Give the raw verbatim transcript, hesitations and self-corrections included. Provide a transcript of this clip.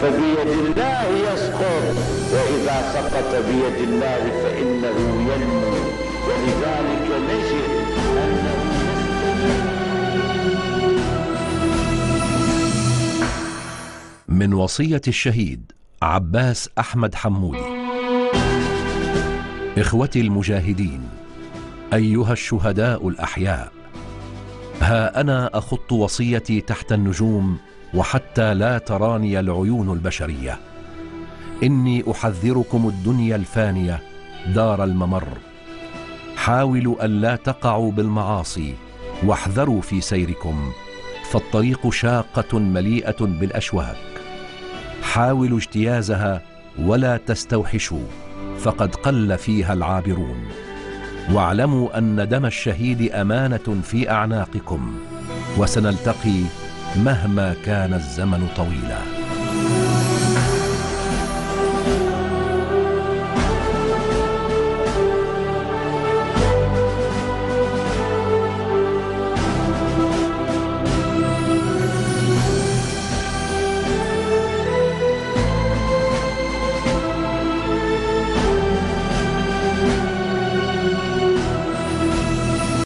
فبيد الله يسقط، وإذا سقط بيد الله فإنه ينمو. ولذلك نجد أنه من وصية الشهيد عباس أحمد حمودي: إخوتي المجاهدين، أيها الشهداء الأحياء، ها أنا أخط وصيتي تحت النجوم وحتى لا تراني العيون البشرية. إني أحذركم الدنيا الفانية دار الممر. حاولوا ألا تقعوا بالمعاصي واحذروا في سيركم، فالطريق شاقة مليئة بالأشواك. حاولوا اجتيازها ولا تستوحشوا، فقد قل فيها العابرون. واعلموا أن دم الشهيد أمانة في أعناقكم، وسنلتقي مهما كان الزمن طويلا.